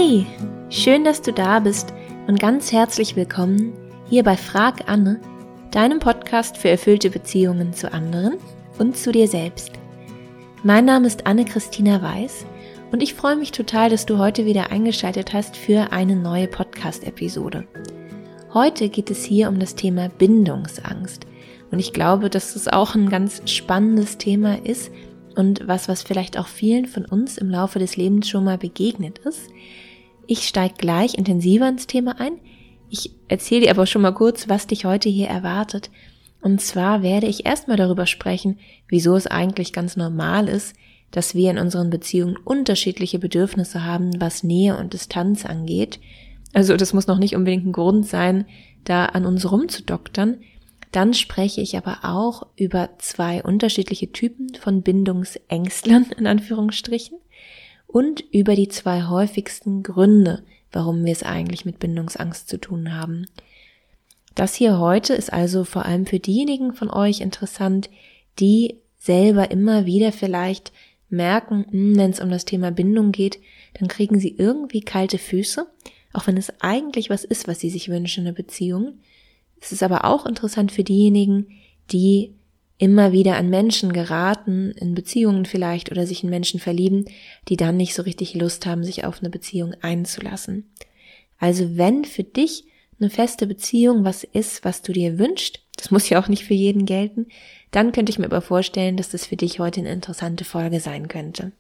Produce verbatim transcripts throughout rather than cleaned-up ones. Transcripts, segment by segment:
Hey, schön, dass du da bist und ganz herzlich willkommen hier bei Frag Anne, deinem Podcast für erfüllte Beziehungen zu anderen und zu dir selbst. Mein Name ist Anne-Christina Weiß und ich freue mich total, dass du heute wieder eingeschaltet hast für eine neue Podcast-Episode. Heute geht es hier um das Thema Bindungsangst und ich glaube, dass es auch ein ganz spannendes Thema ist und was, was vielleicht auch vielen von uns im Laufe des Lebens schon mal begegnet ist. Ich steige gleich intensiver ins Thema ein. Ich erzähle dir aber schon mal kurz, was dich heute hier erwartet. Und zwar werde ich erstmal darüber sprechen, wieso es eigentlich ganz normal ist, dass wir in unseren Beziehungen unterschiedliche Bedürfnisse haben, was Nähe und Distanz angeht. Also das muss noch nicht unbedingt ein Grund sein, da an uns rumzudoktern. Dann spreche ich aber auch über zwei unterschiedliche Typen von Bindungsängstlern, in Anführungsstrichen, und über die zwei häufigsten Gründe, warum wir es eigentlich mit Bindungsangst zu tun haben. Das hier heute ist also vor allem für diejenigen von euch interessant, die selber immer wieder vielleicht merken, wenn es um das Thema Bindung geht, dann kriegen sie irgendwie kalte Füße, auch wenn es eigentlich was ist, was sie sich wünschen in einer Beziehung. Es ist aber auch interessant für diejenigen, die immer wieder an Menschen geraten, in Beziehungen vielleicht oder sich in Menschen verlieben, die dann nicht so richtig Lust haben, sich auf eine Beziehung einzulassen. Also wenn für dich eine feste Beziehung was ist, was du dir wünschst, das muss ja auch nicht für jeden gelten, dann könnte ich mir aber vorstellen, dass das für dich heute eine interessante Folge sein könnte.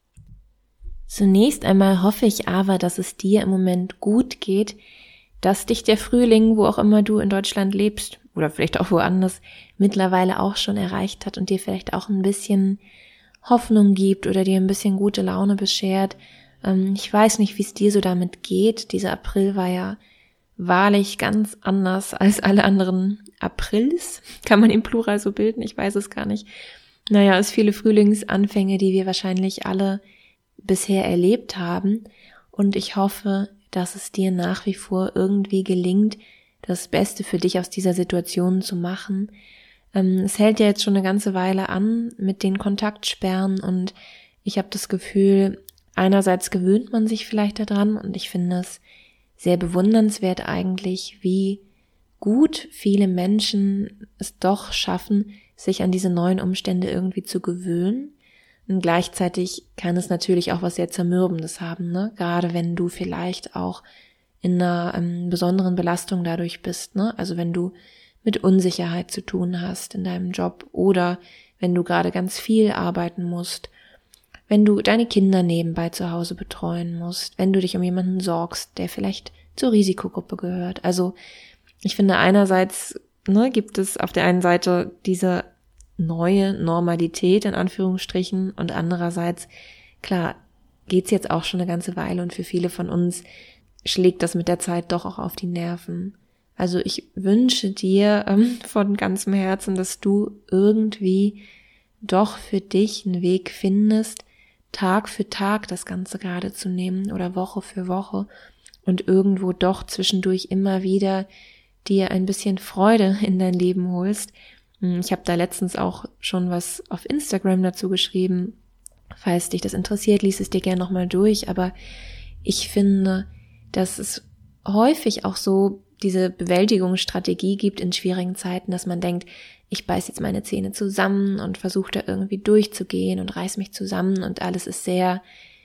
Zunächst einmal hoffe ich aber, dass es dir im Moment gut geht, dass dich der Frühling, wo auch immer du in Deutschland lebst oder vielleicht auch woanders, mittlerweile auch schon erreicht hat und dir vielleicht auch ein bisschen Hoffnung gibt oder dir ein bisschen gute Laune beschert. Ähm, ich weiß nicht, wie es dir so damit geht. Dieser April war ja wahrlich ganz anders als alle anderen Aprils. Kann man im Plural so bilden? Ich weiß es gar nicht. Naja, es viele Frühlingsanfänge, die wir wahrscheinlich alle bisher erlebt haben. Und ich hoffe, dass es dir nach wie vor irgendwie gelingt, das Beste für dich aus dieser Situation zu machen. Ähm, es hält ja jetzt schon eine ganze Weile an mit den Kontaktsperren und ich habe das Gefühl, einerseits gewöhnt man sich vielleicht daran und ich finde es sehr bewundernswert eigentlich, wie gut viele Menschen es doch schaffen, sich an diese neuen Umstände irgendwie zu gewöhnen. Und gleichzeitig kann es natürlich auch was sehr Zermürbendes haben, ne? Gerade wenn du vielleicht auch in einer ähm, besonderen Belastung dadurch bist, ne? Also wenn du mit Unsicherheit zu tun hast in deinem Job oder wenn du gerade ganz viel arbeiten musst, wenn du deine Kinder nebenbei zu Hause betreuen musst, wenn du dich um jemanden sorgst, der vielleicht zur Risikogruppe gehört. Also ich finde einerseits, ne, gibt es auf der einen Seite diese neue Normalität in Anführungsstrichen und andererseits, klar, geht's jetzt auch schon eine ganze Weile und für viele von uns schlägt das mit der Zeit doch auch auf die Nerven. Also ich wünsche dir ähm, von ganzem Herzen, dass du irgendwie doch für dich einen Weg findest, Tag für Tag das Ganze gerade zu nehmen oder Woche für Woche und irgendwo doch zwischendurch immer wieder dir ein bisschen Freude in dein Leben holst. Ich habe da letztens auch schon was auf Instagram dazu geschrieben. Falls dich das interessiert, lies es dir gerne nochmal durch. Aber ich finde, dass es häufig auch so diese Bewältigungsstrategie gibt in schwierigen Zeiten, dass man denkt, ich beiß jetzt meine Zähne zusammen und versuche da irgendwie durchzugehen und reiß mich zusammen und alles ist sehr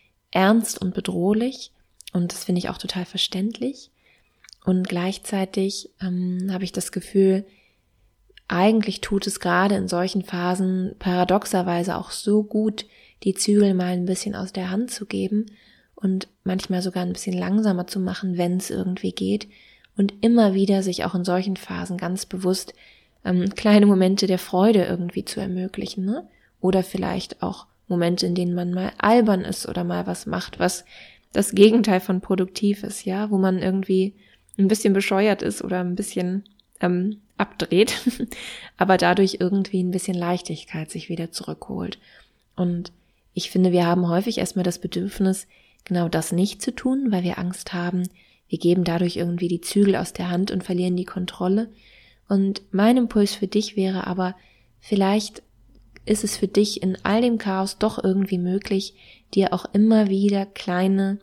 ernst und bedrohlich. Und das finde ich auch total verständlich. Und gleichzeitig ähm, habe ich das Gefühl, eigentlich tut es gerade in solchen Phasen paradoxerweise auch so gut, die Zügel mal ein bisschen aus der Hand zu geben und manchmal sogar ein bisschen langsamer zu machen, wenn es irgendwie geht und immer wieder sich auch in solchen Phasen ganz bewusst ähm, kleine Momente der Freude irgendwie zu ermöglichen, ne? Oder vielleicht auch Momente, in denen man mal albern ist oder mal was macht, was das Gegenteil von produktiv ist, ja, wo man irgendwie ein bisschen bescheuert ist oder ein bisschen ähm, abdreht, aber dadurch irgendwie ein bisschen Leichtigkeit sich wieder zurückholt. Und ich finde, wir haben häufig erstmal das Bedürfnis, genau das nicht zu tun, weil wir Angst haben, wir geben dadurch irgendwie die Zügel aus der Hand und verlieren die Kontrolle. Und mein Impuls für dich wäre aber, vielleicht ist es für dich in all dem Chaos doch irgendwie möglich, dir auch immer wieder kleine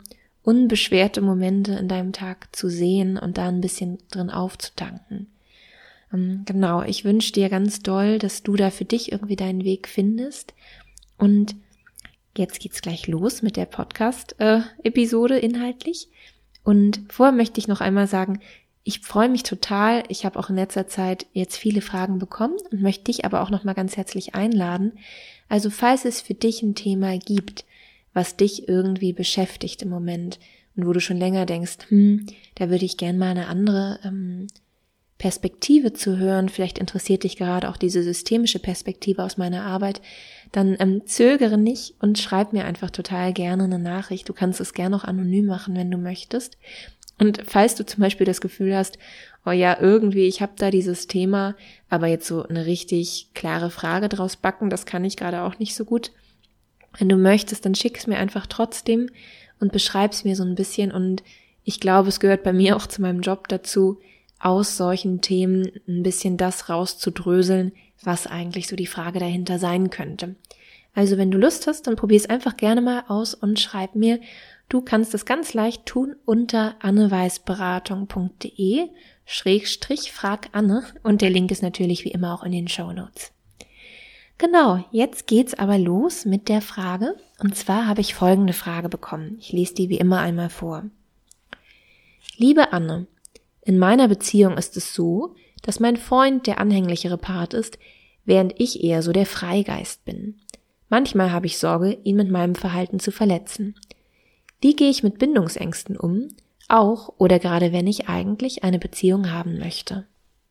unbeschwerte Momente in deinem Tag zu sehen und da ein bisschen drin aufzutanken. Ähm, genau, ich wünsche dir ganz doll, dass du da für dich irgendwie deinen Weg findest. Und jetzt geht's gleich los mit der Podcast-Episode inhaltlich. Und vorher möchte ich noch einmal sagen, ich freue mich total. Ich habe auch in letzter Zeit jetzt viele Fragen bekommen und möchte dich aber auch noch mal ganz herzlich einladen. Also falls es für dich ein Thema gibt, was dich irgendwie beschäftigt im Moment und wo du schon länger denkst, hm, da würde ich gern mal eine andere ähm, Perspektive zu hören, vielleicht interessiert dich gerade auch diese systemische Perspektive aus meiner Arbeit, dann ähm, zögere nicht und schreib mir einfach total gerne eine Nachricht. Du kannst es gerne auch anonym machen, wenn du möchtest. Und falls du zum Beispiel das Gefühl hast, oh ja, irgendwie, ich habe da dieses Thema, aber jetzt so eine richtig klare Frage draus backen, das kann ich gerade auch nicht so gut. Wenn du möchtest, dann schick es mir einfach trotzdem und beschreib es mir so ein bisschen. Und ich glaube, es gehört bei mir auch zu meinem Job dazu, aus solchen Themen ein bisschen das rauszudröseln, was eigentlich so die Frage dahinter sein könnte. Also wenn du Lust hast, dann probier es einfach gerne mal aus und schreib mir. Du kannst es ganz leicht tun unter anneweißberatung punkt de schrägstrich frag Anne und der Link ist natürlich wie immer auch in den Shownotes. Genau, jetzt geht's aber los mit der Frage und zwar habe ich folgende Frage bekommen. Ich lese die wie immer einmal vor. Liebe Anne, in meiner Beziehung ist es so, dass mein Freund der anhänglichere Part ist, während ich eher so der Freigeist bin. Manchmal habe ich Sorge, ihn mit meinem Verhalten zu verletzen. Wie gehe ich mit Bindungsängsten um, auch oder gerade wenn ich eigentlich eine Beziehung haben möchte?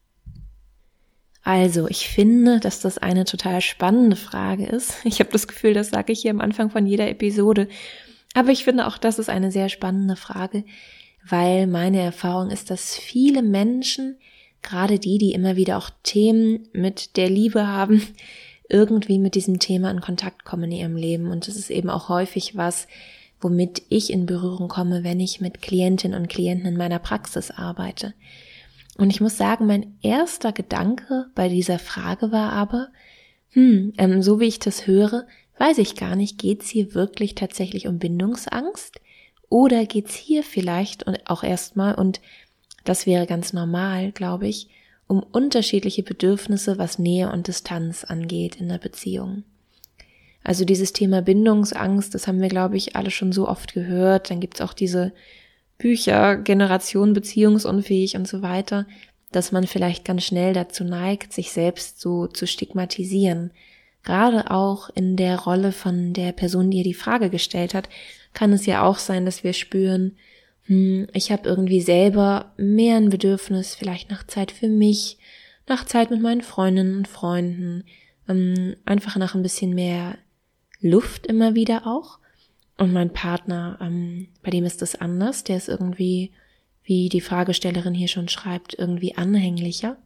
Also, ich finde, dass das eine total spannende Frage ist. Ich habe das Gefühl, das sage ich hier am Anfang von jeder Episode. Aber ich finde auch, das ist eine sehr spannende Frage, weil meine Erfahrung ist, dass viele Menschen, gerade die, die immer wieder auch Themen mit der Liebe haben, irgendwie mit diesem Thema in Kontakt kommen in ihrem Leben. Und das ist eben auch häufig was, womit ich in Berührung komme, wenn ich mit Klientinnen und Klienten in meiner Praxis arbeite. Und ich muss sagen, mein erster Gedanke bei dieser Frage war aber, hm, ähm, so wie ich das höre, weiß ich gar nicht, geht's hier wirklich tatsächlich um Bindungsangst oder geht's hier vielleicht und auch erstmal, und das wäre ganz normal, glaube ich, um unterschiedliche Bedürfnisse, was Nähe und Distanz angeht in der Beziehung. Also dieses Thema Bindungsangst, das haben wir, glaube ich, alle schon so oft gehört. Dann gibt's auch diese Bücher, Generation beziehungsunfähig und so weiter, dass man vielleicht ganz schnell dazu neigt, sich selbst so zu stigmatisieren. Gerade auch in der Rolle von der Person, die ihr die Frage gestellt hat, kann es ja auch sein, dass wir spüren, hm, ich habe irgendwie selber mehr ein Bedürfnis, vielleicht nach Zeit für mich, nach Zeit mit meinen Freundinnen und Freunden, ähm, einfach nach ein bisschen mehr Luft immer wieder auch. Und mein Partner, ähm, bei dem ist das anders, der ist irgendwie, wie die Fragestellerin hier schon schreibt, irgendwie anhänglicher.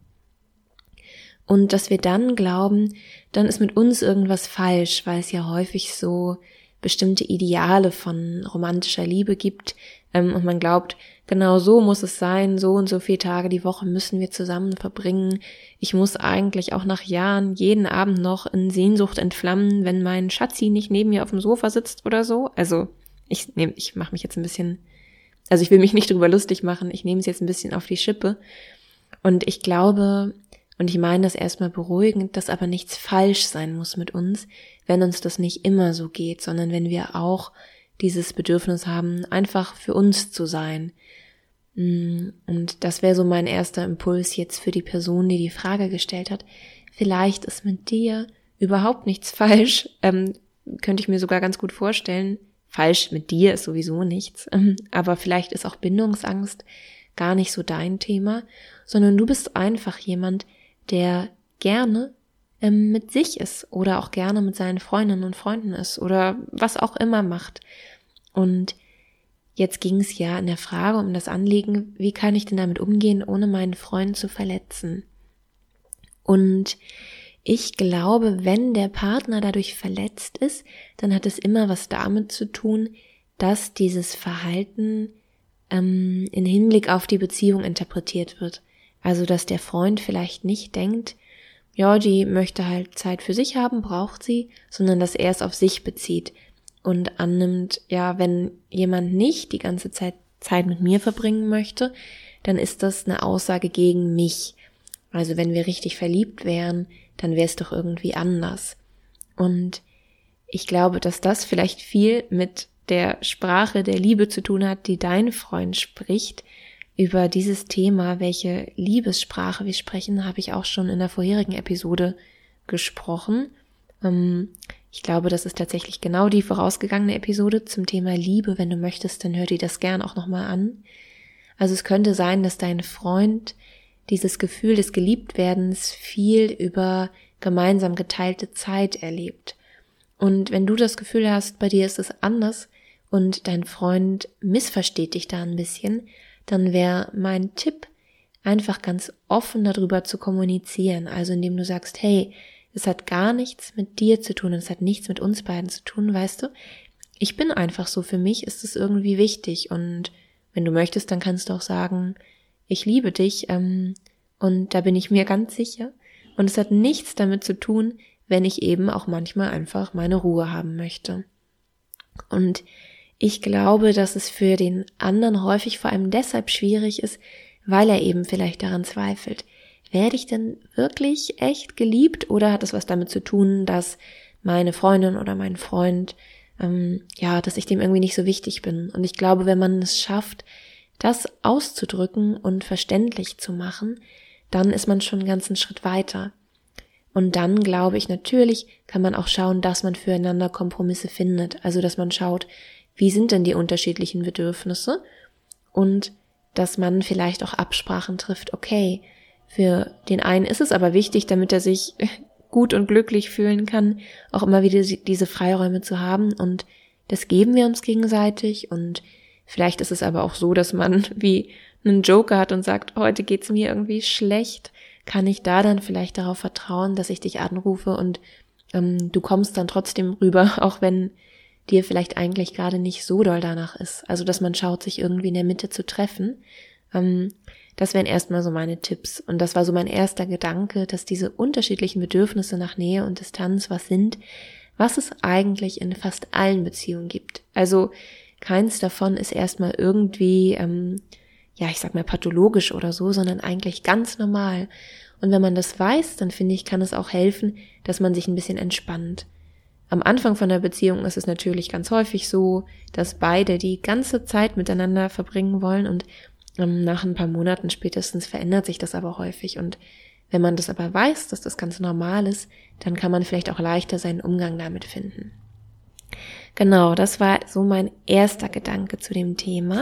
Und dass wir dann glauben, dann ist mit uns irgendwas falsch, weil es ja häufig so bestimmte Ideale von romantischer Liebe gibt, ähm, und man glaubt, genau so muss es sein, so und so viele Tage die Woche müssen wir zusammen verbringen. Ich muss eigentlich auch nach Jahren jeden Abend noch in Sehnsucht entflammen, wenn mein Schatzi nicht neben mir auf dem Sofa sitzt oder so. Also ich nehme, ich mache mich jetzt ein bisschen, also ich will mich nicht drüber lustig machen, ich nehme es jetzt ein bisschen auf die Schippe. Und ich glaube, und ich meine das erstmal beruhigend, dass aber nichts falsch sein muss mit uns, wenn uns das nicht immer so geht, sondern wenn wir auch dieses Bedürfnis haben, einfach für uns zu sein. Und das wäre so mein erster Impuls jetzt für die Person, die die Frage gestellt hat. Vielleicht ist mit dir überhaupt nichts falsch, ähm, könnte ich mir sogar ganz gut vorstellen. Falsch mit dir ist sowieso nichts, ähm, aber vielleicht ist auch Bindungsangst gar nicht so dein Thema, sondern du bist einfach jemand, der gerne ähm, mit sich ist oder auch gerne mit seinen Freundinnen und Freunden ist oder was auch immer macht. Und jetzt ging es ja in der Frage um das Anliegen, wie kann ich denn damit umgehen, ohne meinen Freund zu verletzen? Und ich glaube, wenn der Partner dadurch verletzt ist, dann hat es immer was damit zu tun, dass dieses Verhalten ähm, in Hinblick auf die Beziehung interpretiert wird. Also, dass der Freund vielleicht nicht denkt, ja, die möchte halt Zeit für sich haben, braucht sie, sondern dass er es auf sich bezieht. und annimmt, ja, wenn jemand nicht die ganze Zeit Zeit mit mir verbringen möchte, dann ist das eine Aussage gegen mich. Also wenn wir richtig verliebt wären, dann wäre es doch irgendwie anders. Und ich glaube, dass das vielleicht viel mit der Sprache der Liebe zu tun hat, die dein Freund spricht. Über dieses Thema, welche Liebessprache wir sprechen, habe ich auch schon in der vorherigen Episode gesprochen. Ich glaube, das ist tatsächlich genau die vorausgegangene Episode zum Thema Liebe. Wenn du möchtest, dann hör dir das gern auch nochmal an. Also es könnte sein, dass dein Freund dieses Gefühl des Geliebtwerdens viel über gemeinsam geteilte Zeit erlebt. Und wenn du das Gefühl hast, bei dir ist es anders und dein Freund missversteht dich da ein bisschen, dann wäre mein Tipp, einfach ganz offen darüber zu kommunizieren. Also indem du sagst, hey, es hat gar nichts mit dir zu tun und es hat nichts mit uns beiden zu tun, weißt du? Ich bin einfach so, für mich ist es irgendwie wichtig und wenn du möchtest, dann kannst du auch sagen, ich liebe dich ähm, und da bin ich mir ganz sicher. Und es hat nichts damit zu tun, wenn ich eben auch manchmal einfach meine Ruhe haben möchte. Und ich glaube, dass es für den anderen häufig vor allem deshalb schwierig ist, weil er eben vielleicht daran zweifelt. Werde ich denn wirklich echt geliebt oder hat es was damit zu tun, dass meine Freundin oder mein Freund, ähm, ja, dass ich dem irgendwie nicht so wichtig bin? Und ich glaube, wenn man es schafft, das auszudrücken und verständlich zu machen, dann ist man schon einen ganzen Schritt weiter. Und dann, glaube ich, natürlich kann man auch schauen, dass man füreinander Kompromisse findet. Also, dass man schaut, wie sind denn die unterschiedlichen Bedürfnisse? Und dass man vielleicht auch Absprachen trifft. Okay, für den einen ist es aber wichtig, damit er sich gut und glücklich fühlen kann, auch immer wieder diese Freiräume zu haben. Und das geben wir uns gegenseitig. Und vielleicht ist es aber auch so, dass man wie einen Joker hat und sagt, heute geht's mir irgendwie schlecht. Kann ich da dann vielleicht darauf vertrauen, dass ich dich anrufe und ähm, du kommst dann trotzdem rüber, auch wenn dir vielleicht eigentlich gerade nicht so doll danach ist. Also, dass man schaut, sich irgendwie in der Mitte zu treffen. Ähm, das wären erstmal so meine Tipps. Und das war so mein erster Gedanke, dass diese unterschiedlichen Bedürfnisse nach Nähe und Distanz was sind, was es eigentlich in fast allen Beziehungen gibt. Also, keins davon ist erstmal irgendwie, ähm, ja, ich sag mal pathologisch oder so, sondern eigentlich ganz normal. Und wenn man das weiß, dann finde ich, kann es auch helfen, dass man sich ein bisschen entspannt. Am Anfang von der Beziehung ist es natürlich ganz häufig so, dass beide die ganze Zeit miteinander verbringen wollen und ähm, nach ein paar Monaten spätestens verändert sich das aber häufig. Und wenn man das aber weiß, dass das ganz normal ist, dann kann man vielleicht auch leichter seinen Umgang damit finden. Genau, das war so mein erster Gedanke zu dem Thema.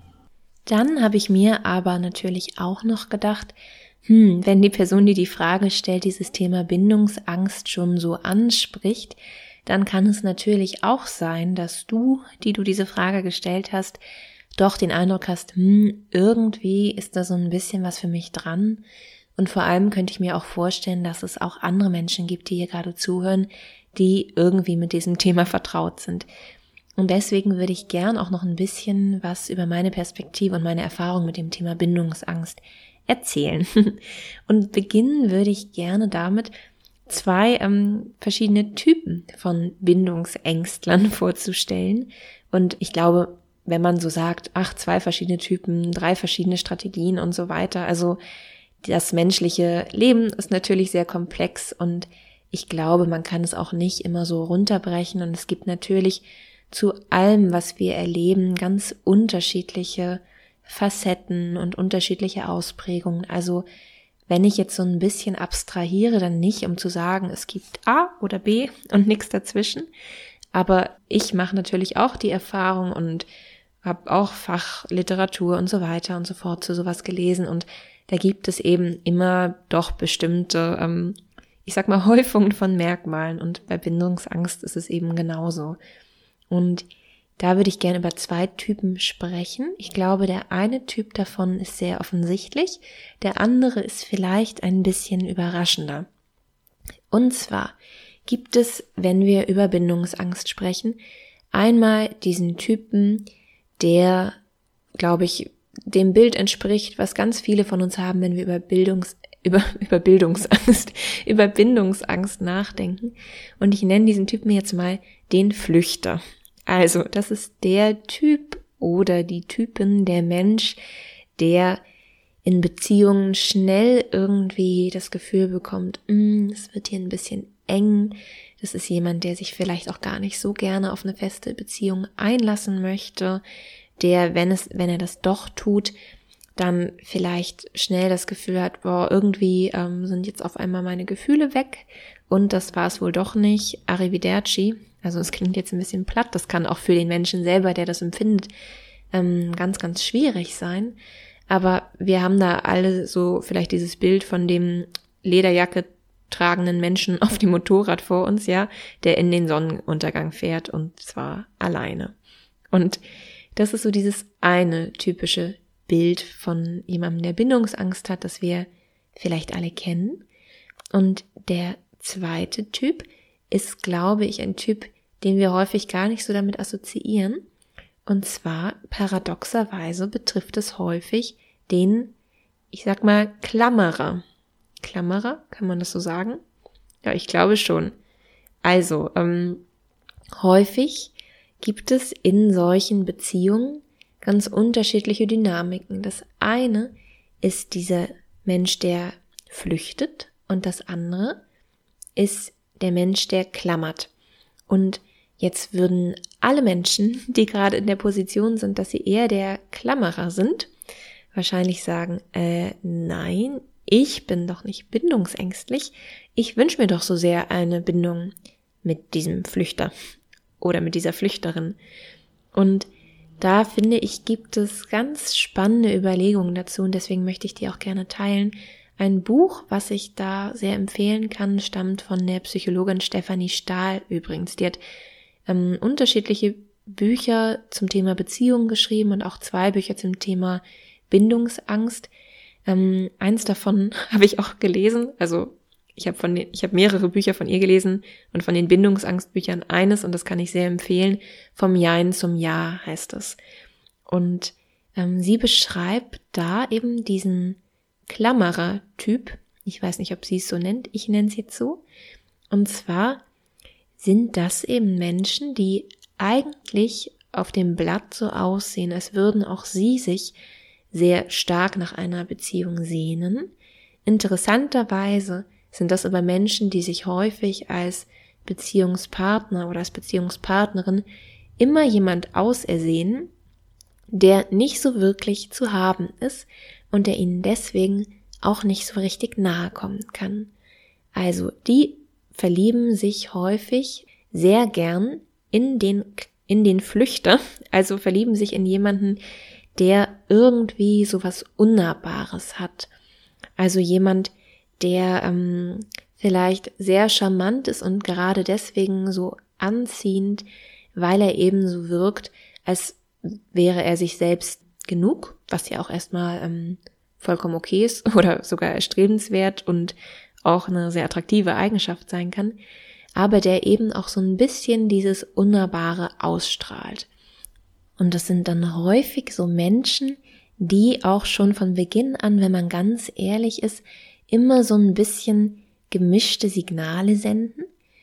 Dann habe ich mir aber natürlich auch noch gedacht, hm, wenn die Person, die die Frage stellt, dieses Thema Bindungsangst schon so anspricht, dann kann es natürlich auch sein, dass du, die du diese Frage gestellt hast, doch den Eindruck hast, hm, irgendwie ist da so ein bisschen was für mich dran. Und vor allem könnte ich mir auch vorstellen, dass es auch andere Menschen gibt, die hier gerade zuhören, die irgendwie mit diesem Thema vertraut sind. Und deswegen würde ich gern auch noch ein bisschen was über meine Perspektive und meine Erfahrung mit dem Thema Bindungsangst erzählen. Und beginnen würde ich gerne damit, zwei ähm, verschiedene Typen von Bindungsängstlern vorzustellen. Und ich glaube, wenn man so sagt, ach, zwei verschiedene Typen, drei verschiedene Strategien und so weiter, also das menschliche Leben ist natürlich sehr komplex und ich glaube, man kann es auch nicht immer so runterbrechen und es gibt natürlich zu allem, was wir erleben, ganz unterschiedliche Facetten und unterschiedliche Ausprägungen. Also wenn ich jetzt so ein bisschen abstrahiere, dann nicht, um zu sagen, es gibt A oder B und nichts dazwischen. Aber ich mache natürlich auch die Erfahrung und habe auch Fachliteratur und so weiter und so fort zu sowas gelesen. Und da gibt es eben immer doch bestimmte, ähm, ich sag mal, Häufungen von Merkmalen. Und bei Bindungsangst ist es eben genauso. Und da würde ich gerne über zwei Typen sprechen. Ich glaube, der eine Typ davon ist sehr offensichtlich, der andere ist vielleicht ein bisschen überraschender. Und zwar gibt es, wenn wir über Bindungsangst sprechen, einmal diesen Typen, der, glaube ich, dem Bild entspricht, was ganz viele von uns haben, wenn wir über Bildungs über über Bildungsangst, über Bindungsangst nachdenken. Und ich nenne diesen Typen jetzt mal den Flüchter. Also, das ist der Typ oder die Typen, der Mensch, der in Beziehungen schnell irgendwie das Gefühl bekommt, mm, es wird hier ein bisschen eng. Das ist jemand, der sich vielleicht auch gar nicht so gerne auf eine feste Beziehung einlassen möchte, der, wenn es, wenn er das doch tut, dann vielleicht schnell das Gefühl hat, boah, irgendwie ähm, sind jetzt auf einmal meine Gefühle weg und das war es wohl doch nicht. Arrivederci. Also es klingt jetzt ein bisschen platt, das kann auch für den Menschen selber, der das empfindet, ähm, ganz, ganz schwierig sein. Aber wir haben da alle so vielleicht dieses Bild von dem Lederjacke tragenden Menschen auf dem Motorrad vor uns, ja, der in den Sonnenuntergang fährt und zwar alleine. Und das ist so dieses eine typische Bild von jemandem, der Bindungsangst hat, das wir vielleicht alle kennen. Und der zweite Typ ist, glaube ich, ein Typ, den wir häufig gar nicht so damit assoziieren. Und zwar, paradoxerweise, betrifft es häufig den, ich sag mal, Klammerer. Klammerer, kann man das so sagen? Ja, ich glaube schon. Also, ähm, häufig gibt es in solchen Beziehungen ganz unterschiedliche Dynamiken. Das eine ist dieser Mensch, der flüchtet, und das andere ist der Mensch, der klammert. Und jetzt würden alle Menschen, die gerade in der Position sind, dass sie eher der Klammerer sind, wahrscheinlich sagen, äh, nein, ich bin doch nicht bindungsängstlich. Ich wünsche mir doch so sehr eine Bindung mit diesem Flüchter oder mit dieser Flüchterin. Und da finde ich, gibt es ganz spannende Überlegungen dazu und deswegen möchte ich die auch gerne teilen. Ein Buch, was ich da sehr empfehlen kann, stammt von der Psychologin Stefanie Stahl übrigens. Die hat ähm, unterschiedliche Bücher zum Thema Beziehungen geschrieben und auch zwei Bücher zum Thema Bindungsangst. Ähm, eins davon habe ich auch gelesen, also ich habe von den, ich habe mehrere Bücher von ihr gelesen und von den Bindungsangstbüchern eines, und das kann ich sehr empfehlen, vom Jein zum Ja heißt es. Und ähm, sie beschreibt da eben diesen Klammerer-Typ, ich weiß nicht, ob sie es so nennt, ich nenne es jetzt so, und zwar sind das eben Menschen, die eigentlich auf dem Blatt so aussehen, als würden auch sie sich sehr stark nach einer Beziehung sehnen. Interessanterweise sind das aber Menschen, die sich häufig als Beziehungspartner oder als Beziehungspartnerin immer jemand ausersehen, der nicht so wirklich zu haben ist und der ihnen deswegen auch nicht so richtig nahe kommen kann. Also die verlieben sich häufig sehr gern in den, in den Flüchter, also verlieben sich in jemanden, der irgendwie sowas Unnahbares hat. Also jemand, der ähm, vielleicht sehr charmant ist und gerade deswegen so anziehend, weil er eben so wirkt, als wäre er sich selbst genug, was ja auch erstmal ähm, vollkommen okay ist oder sogar erstrebenswert und auch eine sehr attraktive Eigenschaft sein kann, aber der eben auch so ein bisschen dieses Unnahbare ausstrahlt. Und das sind dann häufig so Menschen, die auch schon von Beginn an, wenn man ganz ehrlich ist, immer so ein bisschen gemischte Signale senden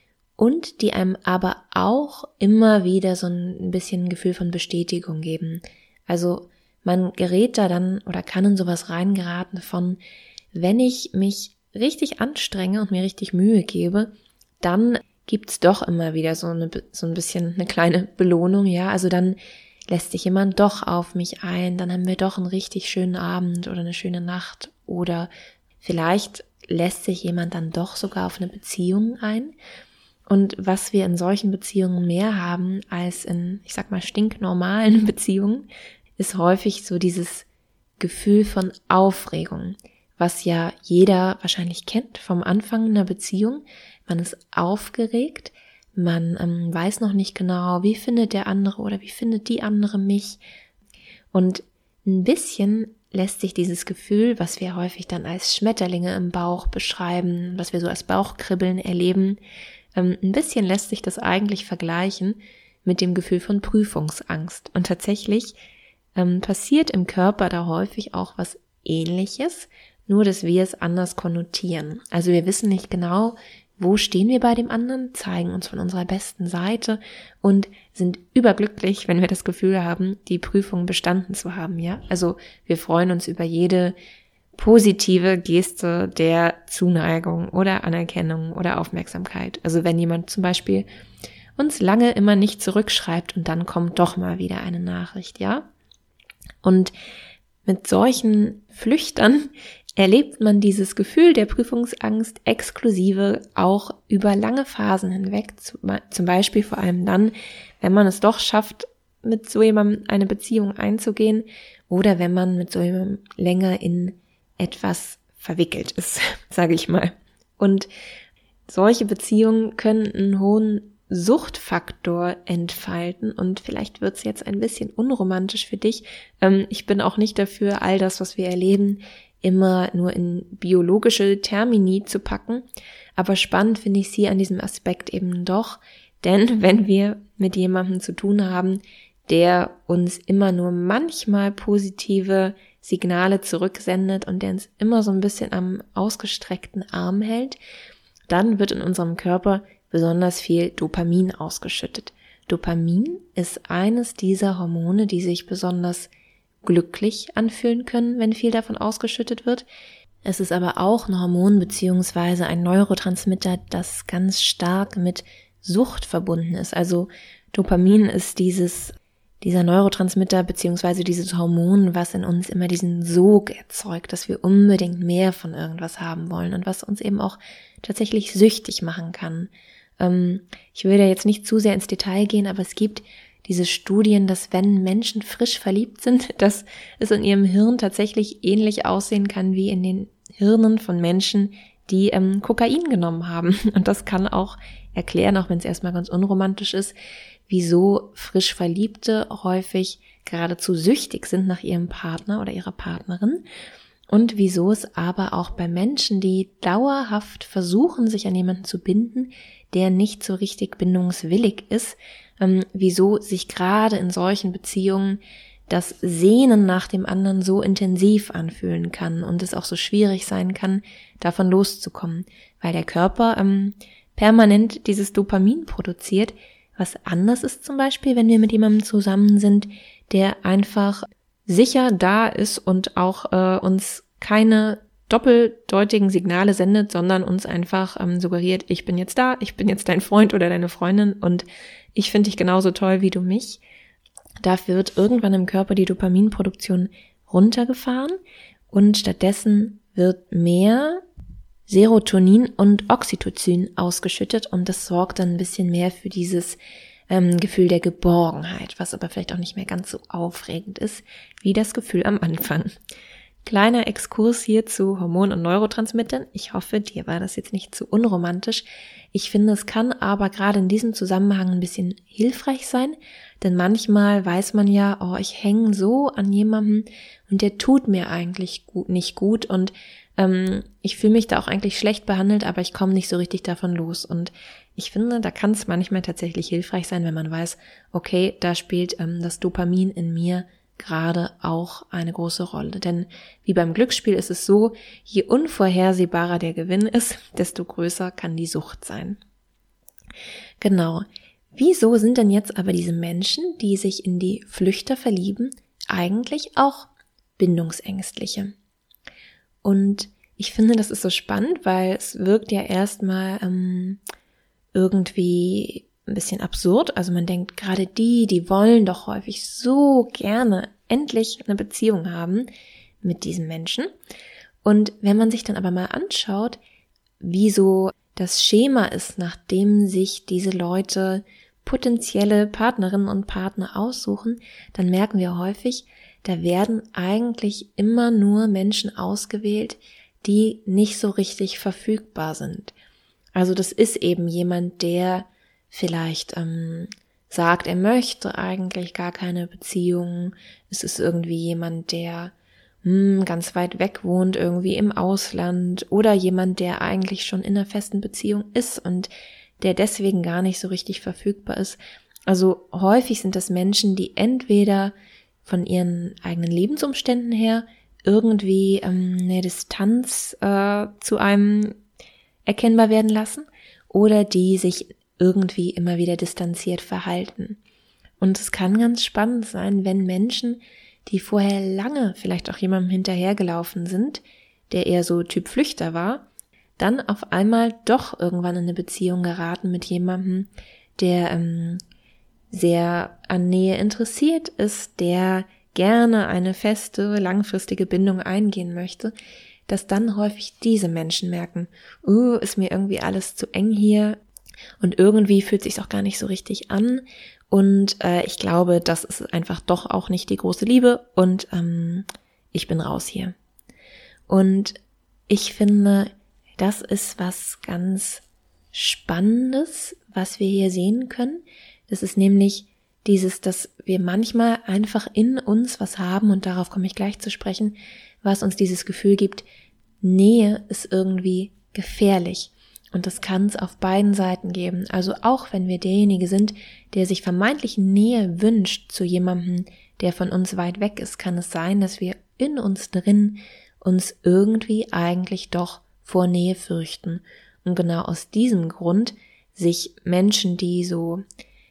und die einem aber auch immer wieder so ein bisschen ein Gefühl von Bestätigung geben. Also man gerät da dann oder kann in sowas reingeraten von, wenn ich mich richtig anstrenge und mir richtig Mühe gebe, dann gibt's doch immer wieder so eine so ein bisschen eine kleine Belohnung, ja, also dann lässt sich jemand doch auf mich ein, dann haben wir doch einen richtig schönen Abend oder eine schöne Nacht oder vielleicht lässt sich jemand dann doch sogar auf eine Beziehung ein. Und was wir in solchen Beziehungen mehr haben als in, ich sag mal, stinknormalen Beziehungen, ist häufig so dieses Gefühl von Aufregung, was ja jeder wahrscheinlich kennt vom Anfang einer Beziehung. Man ist aufgeregt, man ähm, weiß noch nicht genau, wie findet der andere oder wie findet die andere mich. Und ein bisschen lässt sich dieses Gefühl, was wir häufig dann als Schmetterlinge im Bauch beschreiben, was wir so als Bauchkribbeln erleben, ähm, ein bisschen lässt sich das eigentlich vergleichen mit dem Gefühl von Prüfungsangst. Und tatsächlich ähm, passiert im Körper da häufig auch was Ähnliches, nur dass wir es anders konnotieren. Also wir wissen nicht genau, wo stehen wir bei dem anderen, zeigen uns von unserer besten Seite und sind überglücklich, wenn wir das Gefühl haben, die Prüfung bestanden zu haben, ja. Also wir freuen uns über jede positive Geste der Zuneigung oder Anerkennung oder Aufmerksamkeit. Also wenn jemand zum Beispiel uns lange immer nicht zurückschreibt und dann kommt doch mal wieder eine Nachricht, ja. Und mit solchen Flüchtern erlebt man dieses Gefühl der Prüfungsangst exklusive auch über lange Phasen hinweg, zum Beispiel vor allem dann, wenn man es doch schafft, mit so jemandem eine Beziehung einzugehen oder wenn man mit so jemandem länger in etwas verwickelt ist, sage ich mal. Und solche Beziehungen können einen hohen Suchtfaktor entfalten und vielleicht wird es jetzt ein bisschen unromantisch für dich. Ähm, ich bin auch nicht dafür, all das, was wir erleben, immer nur in biologische Termini zu packen. Aber spannend finde ich sie an diesem Aspekt eben doch, denn wenn wir mit jemandem zu tun haben, der uns immer nur manchmal positive Signale zurücksendet und der uns immer so ein bisschen am ausgestreckten Arm hält, dann wird in unserem Körper besonders viel Dopamin ausgeschüttet. Dopamin ist eines dieser Hormone, die sich besonders glücklich anfühlen können, wenn viel davon ausgeschüttet wird. Es ist aber auch ein Hormon bzw. ein Neurotransmitter, das ganz stark mit Sucht verbunden ist. Also Dopamin ist dieses dieser Neurotransmitter bzw. dieses Hormon, was in uns immer diesen Sog erzeugt, dass wir unbedingt mehr von irgendwas haben wollen und was uns eben auch tatsächlich süchtig machen kann. Ähm, ich will da jetzt nicht zu sehr ins Detail gehen, aber es gibt diese Studien, dass wenn Menschen frisch verliebt sind, dass es in ihrem Hirn tatsächlich ähnlich aussehen kann wie in den Hirnen von Menschen, die ähm, Kokain genommen haben. Und das kann auch erklären, auch wenn es erstmal ganz unromantisch ist, wieso frisch Verliebte häufig geradezu süchtig sind nach ihrem Partner oder ihrer Partnerin und wieso es aber auch bei Menschen, die dauerhaft versuchen, sich an jemanden zu binden, der nicht so richtig bindungswillig ist, ähm, wieso sich gerade in solchen Beziehungen das Sehnen nach dem anderen so intensiv anfühlen kann und es auch so schwierig sein kann, davon loszukommen, weil der Körper ähm, permanent dieses Dopamin produziert. Was anders ist zum Beispiel, wenn wir mit jemandem zusammen sind, der einfach sicher da ist und auch äh, uns keine doppeldeutigen Signale sendet, sondern uns einfach ähm, suggeriert, ich bin jetzt da, ich bin jetzt dein Freund oder deine Freundin und ich finde dich genauso toll wie du mich. Dafür wird irgendwann im Körper die Dopaminproduktion runtergefahren und stattdessen wird mehr Serotonin und Oxytocin ausgeschüttet und das sorgt dann ein bisschen mehr für dieses ähm, Gefühl der Geborgenheit, was aber vielleicht auch nicht mehr ganz so aufregend ist wie das Gefühl am Anfang. Kleiner Exkurs hier zu Hormonen und Neurotransmittern. Ich hoffe, dir war das jetzt nicht zu unromantisch. Ich finde, es kann aber gerade in diesem Zusammenhang ein bisschen hilfreich sein, denn manchmal weiß man ja, oh, ich hänge so an jemandem und der tut mir eigentlich gut, nicht gut und ähm, ich fühle mich da auch eigentlich schlecht behandelt, aber ich komme nicht so richtig davon los. Und ich finde, da kann es manchmal tatsächlich hilfreich sein, wenn man weiß, okay, da spielt ähm, das Dopamin in mir gerade auch eine große Rolle. Denn wie beim Glücksspiel ist es so, je unvorhersehbarer der Gewinn ist, desto größer kann die Sucht sein. Genau. Wieso sind denn jetzt aber diese Menschen, die sich in die Flüchter verlieben, eigentlich auch Bindungsängstliche? Und ich finde, das ist so spannend, weil es wirkt ja erstmal ähm, irgendwie ein bisschen absurd. Also man denkt, gerade die, die wollen doch häufig so gerne endlich eine Beziehung haben mit diesem Menschen. Und wenn man sich dann aber mal anschaut, wie so das Schema ist, nachdem sich diese Leute potenzielle Partnerinnen und Partner aussuchen, dann merken wir häufig, da werden eigentlich immer nur Menschen ausgewählt, die nicht so richtig verfügbar sind. Also das ist eben jemand, der vielleicht ähm, sagt, er möchte eigentlich gar keine Beziehung. Es ist irgendwie jemand, der hm, ganz weit weg wohnt, irgendwie im Ausland, oder jemand, der eigentlich schon in einer festen Beziehung ist und der deswegen gar nicht so richtig verfügbar ist. Also häufig sind das Menschen, die entweder von ihren eigenen Lebensumständen her irgendwie ähm, eine Distanz äh, zu einem erkennbar werden lassen oder die sich irgendwie immer wieder distanziert verhalten. Und es kann ganz spannend sein, wenn Menschen, die vorher lange vielleicht auch jemandem hinterhergelaufen sind, der eher so Typ Flüchter war, dann auf einmal doch irgendwann in eine Beziehung geraten mit jemandem, der ähm, sehr an Nähe interessiert ist, der gerne eine feste, langfristige Bindung eingehen möchte, dass dann häufig diese Menschen merken, uh, ist mir irgendwie alles zu eng hier und irgendwie fühlt sich's auch gar nicht so richtig an und äh, ich glaube, das ist einfach doch auch nicht die große Liebe und ähm, ich bin raus hier. Und ich finde, das ist was ganz Spannendes, was wir hier sehen können. Das ist nämlich dieses, dass wir manchmal einfach in uns was haben, und darauf komme ich gleich zu sprechen, was uns dieses Gefühl gibt, Nähe ist irgendwie gefährlich. Und das kann es auf beiden Seiten geben. Also auch wenn wir derjenige sind, der sich vermeintlich Nähe wünscht zu jemandem, der von uns weit weg ist, kann es sein, dass wir in uns drin uns irgendwie eigentlich doch vor Nähe fürchten. Und genau aus diesem Grund sich Menschen, die so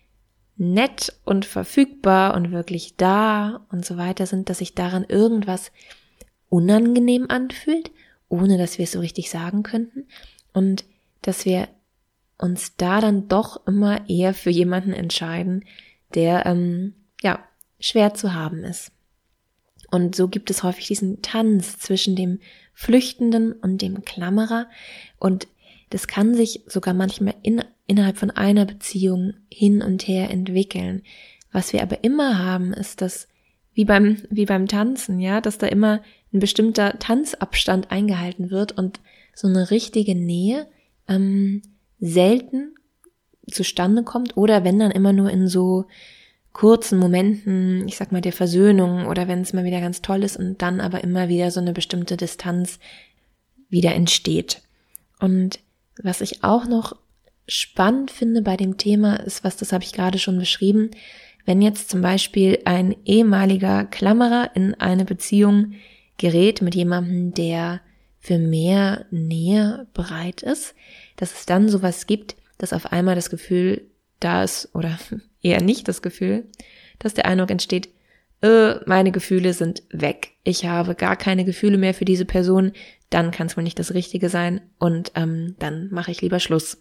nett und verfügbar und wirklich da und so weiter sind, dass sich daran irgendwas unangenehm anfühlt, ohne dass wir es so richtig sagen könnten, und dass wir uns da dann doch immer eher für jemanden entscheiden, der ähm, ja schwer zu haben ist. Und so gibt es häufig diesen Tanz zwischen dem Flüchtenden und dem Klammerer, und das kann sich sogar manchmal in, innerhalb von einer Beziehung hin und her entwickeln. Was wir aber immer haben, ist, dass wie beim wie beim Tanzen, ja, dass da immer ein bestimmter Tanzabstand eingehalten wird und so eine richtige Nähe ähm, selten zustande kommt, oder wenn dann immer nur in so kurzen Momenten, ich sag mal der Versöhnung, oder wenn es mal wieder ganz toll ist und dann aber immer wieder so eine bestimmte Distanz wieder entsteht. Und was ich auch noch spannend finde bei dem Thema ist, was, das habe ich gerade schon beschrieben, wenn jetzt zum Beispiel ein ehemaliger Klammerer in eine Beziehung gerät mit jemandem, der für mehr Nähe bereit ist, dass es dann sowas gibt, dass auf einmal das Gefühl da ist, oder eher nicht das Gefühl, dass der Eindruck entsteht, äh, meine Gefühle sind weg. Ich habe gar keine Gefühle mehr für diese Person, dann kann es wohl nicht das Richtige sein und ähm, dann mache ich lieber Schluss.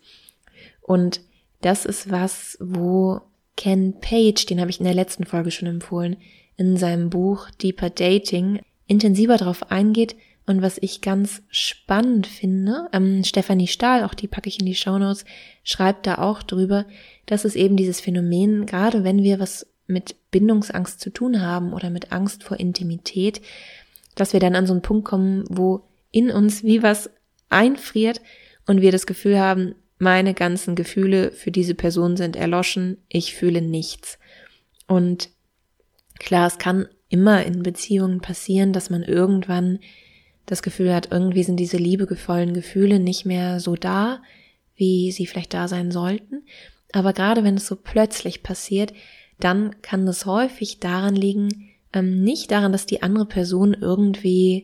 Und das ist was, wo Ken Page, den habe ich in der letzten Folge schon empfohlen, in seinem Buch Deeper Dating intensiver drauf eingeht, und was ich ganz spannend finde, ähm, Stefanie Stahl, auch die packe ich in die Shownotes, schreibt da auch drüber, dass es eben dieses Phänomen, gerade wenn wir was mit Bindungsangst zu tun haben oder mit Angst vor Intimität, dass wir dann an so einen Punkt kommen, wo in uns wie was einfriert und wir das Gefühl haben, meine ganzen Gefühle für diese Person sind erloschen, ich fühle nichts. Und klar, es kann immer in Beziehungen passieren, dass man irgendwann das Gefühl hat, irgendwie sind diese liebevollen Gefühle nicht mehr so da, wie sie vielleicht da sein sollten. Aber gerade wenn es so plötzlich passiert, dann kann das häufig daran liegen, ähm, nicht daran, dass die andere Person irgendwie,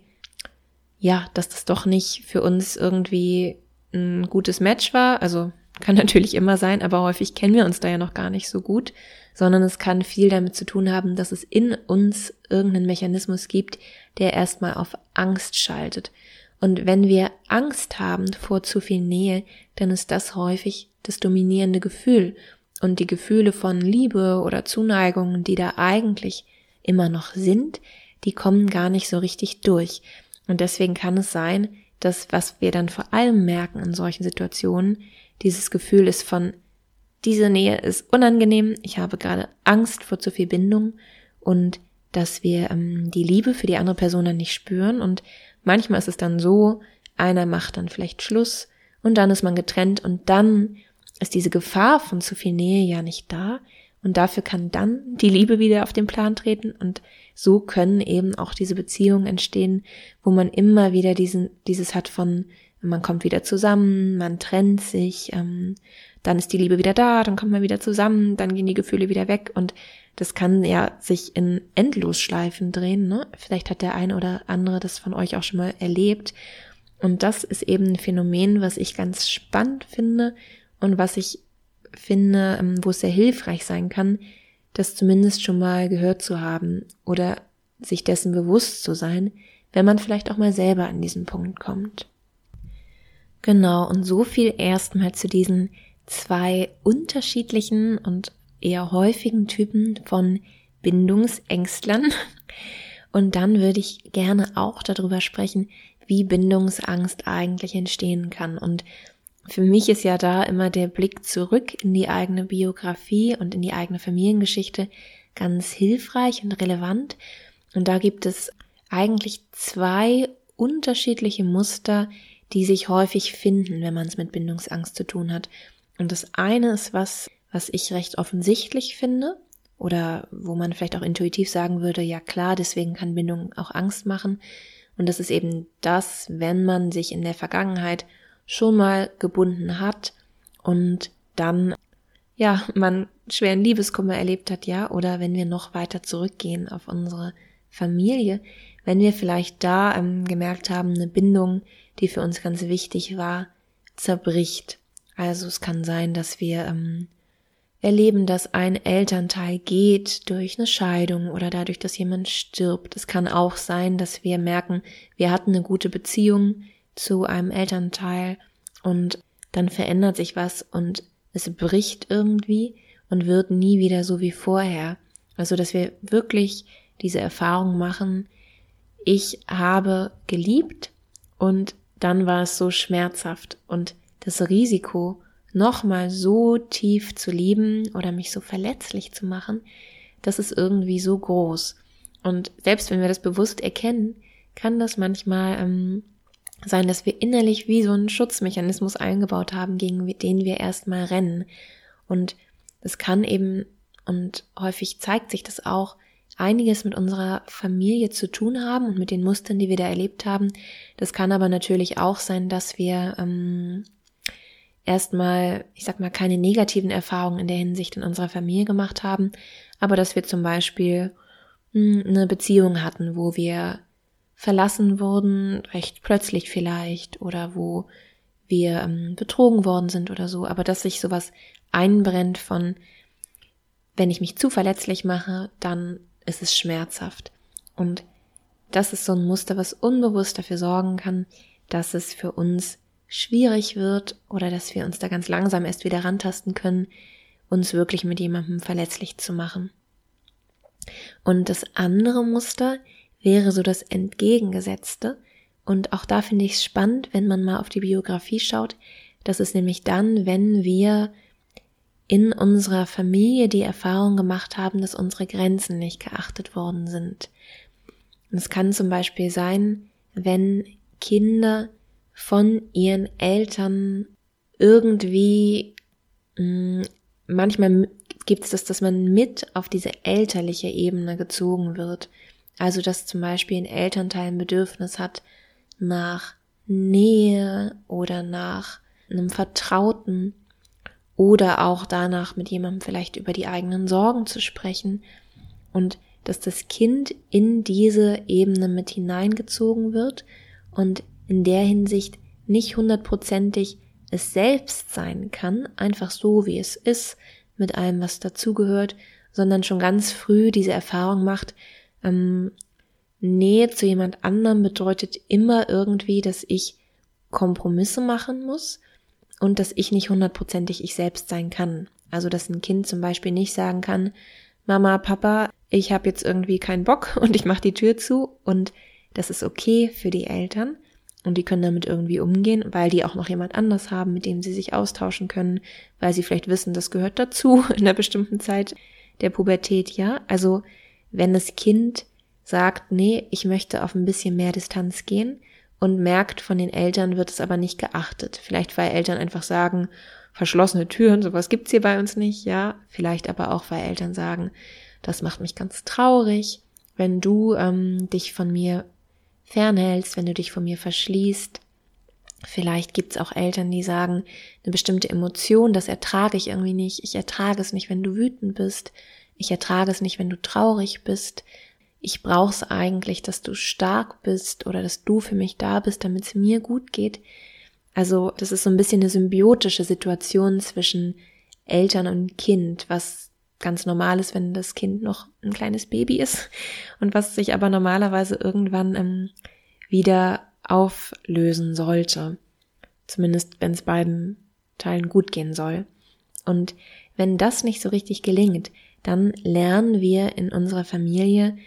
ja, dass das doch nicht für uns irgendwie ein gutes Match war. Also kann natürlich immer sein, aber häufig kennen wir uns da ja noch gar nicht so gut, sondern es kann viel damit zu tun haben, dass es in uns irgendeinen Mechanismus gibt, der erstmal auf Angst schaltet. Und wenn wir Angst haben vor zu viel Nähe, dann ist das häufig das dominierende Gefühl. Und die Gefühle von Liebe oder Zuneigung, die da eigentlich immer noch sind, die kommen gar nicht so richtig durch. Und deswegen kann es sein, dass, was wir dann vor allem merken in solchen Situationen, dieses Gefühl ist von, diese Nähe ist unangenehm, ich habe gerade Angst vor zu viel Bindung, und dass wir ähm, die Liebe für die andere Person dann nicht spüren. Und manchmal ist es dann so, einer macht dann vielleicht Schluss und dann ist man getrennt und dann ist diese Gefahr von zu viel Nähe ja nicht da, und dafür kann dann die Liebe wieder auf den Plan treten, und so können eben auch diese Beziehungen entstehen, wo man immer wieder diesen dieses hat von, man kommt wieder zusammen, man trennt sich, ähm, dann ist die Liebe wieder da, dann kommt man wieder zusammen, dann gehen die Gefühle wieder weg, und das kann ja sich in Endlosschleifen drehen, ne? Vielleicht hat der eine oder andere das von euch auch schon mal erlebt, und das ist eben ein Phänomen, was ich ganz spannend finde und was ich finde, wo es sehr hilfreich sein kann, das zumindest schon mal gehört zu haben oder sich dessen bewusst zu sein, wenn man vielleicht auch mal selber an diesen Punkt kommt. Genau, und so viel erstmal zu diesen zwei unterschiedlichen und eher häufigen Typen von Bindungsängstlern. Und dann würde ich gerne auch darüber sprechen, wie Bindungsangst eigentlich entstehen kann. Und für mich ist ja da immer der Blick zurück in die eigene Biografie und in die eigene Familiengeschichte ganz hilfreich und relevant. Und da gibt es eigentlich zwei unterschiedliche Muster, die sich häufig finden, wenn man es mit Bindungsangst zu tun hat. Und das eine ist was, was ich recht offensichtlich finde oder wo man vielleicht auch intuitiv sagen würde, ja klar, deswegen kann Bindung auch Angst machen. Und das ist eben das, wenn man sich in der Vergangenheit schon mal gebunden hat und dann, ja, man schweren Liebeskummer erlebt hat, ja, oder wenn wir noch weiter zurückgehen auf unsere Familie, wenn wir vielleicht da ähm, gemerkt haben, eine Bindung, die für uns ganz wichtig war, zerbricht. Also es kann sein, dass wir ähm, erleben, dass ein Elternteil geht durch eine Scheidung oder dadurch, dass jemand stirbt. Es kann auch sein, dass wir merken, wir hatten eine gute Beziehung zu einem Elternteil und dann verändert sich was und es bricht irgendwie und wird nie wieder so wie vorher. Also dass wir wirklich diese Erfahrung machen, ich habe geliebt und dann war es so schmerzhaft und das Risiko, nochmal so tief zu lieben oder mich so verletzlich zu machen, das ist irgendwie so groß. Und selbst wenn wir das bewusst erkennen, kann das manchmal ähm, sein, dass wir innerlich wie so einen Schutzmechanismus eingebaut haben, gegen den wir erstmal rennen. Und das kann eben, und häufig zeigt sich das auch, einiges mit unserer Familie zu tun haben und mit den Mustern, die wir da erlebt haben. Das kann aber natürlich auch sein, dass wir ähm, erstmal, ich sag mal, keine negativen Erfahrungen in der Hinsicht in unserer Familie gemacht haben, aber dass wir zum Beispiel mh, eine Beziehung hatten, wo wir verlassen wurden, recht plötzlich vielleicht, oder wo wir ähm, betrogen worden sind oder so, aber dass sich sowas einbrennt von, wenn ich mich zu verletzlich mache, dann ist es schmerzhaft. Und das ist so ein Muster, was unbewusst dafür sorgen kann, dass es für uns schwierig wird oder dass wir uns da ganz langsam erst wieder rantasten können, uns wirklich mit jemandem verletzlich zu machen. Und das andere Muster wäre so das Entgegengesetzte. Und auch da finde ich es spannend, wenn man mal auf die Biografie schaut. Das ist nämlich dann, wenn wir in unserer Familie die Erfahrung gemacht haben, dass unsere Grenzen nicht geachtet worden sind. Und es kann zum Beispiel sein, wenn Kinder von ihren Eltern irgendwie, mh, manchmal gibt es das, dass man mit auf diese elterliche Ebene gezogen wird. Also dass zum Beispiel ein Elternteil ein Bedürfnis hat nach Nähe oder nach einem Vertrauten oder auch danach mit jemandem vielleicht über die eigenen Sorgen zu sprechen und dass das Kind in diese Ebene mit hineingezogen wird und in der Hinsicht nicht hundertprozentig es selbst sein kann, einfach so wie es ist, mit allem, was dazugehört, sondern schon ganz früh diese Erfahrung macht, ähm, Nähe zu jemand anderem bedeutet immer irgendwie, dass ich Kompromisse machen muss und dass ich nicht hundertprozentig ich selbst sein kann. Also dass ein Kind zum Beispiel nicht sagen kann, Mama, Papa, ich habe jetzt irgendwie keinen Bock und ich mache die Tür zu, und das ist okay für die Eltern und die können damit irgendwie umgehen, weil die auch noch jemand anders haben, mit dem sie sich austauschen können, weil sie vielleicht wissen, das gehört dazu in einer bestimmten Zeit der Pubertät, ja. Also wenn das Kind sagt, nee, ich möchte auf ein bisschen mehr Distanz gehen und merkt, von den Eltern wird es aber nicht geachtet. Vielleicht, weil Eltern einfach sagen, verschlossene Türen, sowas gibt's hier bei uns nicht, ja. Vielleicht aber auch, weil Eltern sagen, das macht mich ganz traurig, wenn du ähm, dich von mir fernhältst, wenn du dich von mir verschließt. Vielleicht gibt's auch Eltern, die sagen, eine bestimmte Emotion, das ertrage ich irgendwie nicht. Ich ertrage es nicht, wenn du wütend bist. Ich ertrage es nicht, wenn du traurig bist. Ich brauche es eigentlich, dass du stark bist oder dass du für mich da bist, damit es mir gut geht. Also das ist so ein bisschen eine symbiotische Situation zwischen Eltern und Kind, was ganz normal ist, wenn das Kind noch ein kleines Baby ist und was sich aber normalerweise irgendwann ähm, wieder auflösen sollte. Zumindest wenn es beiden Teilen gut gehen soll. Und wenn das nicht so richtig gelingt, dann lernen wir in unserer Familie,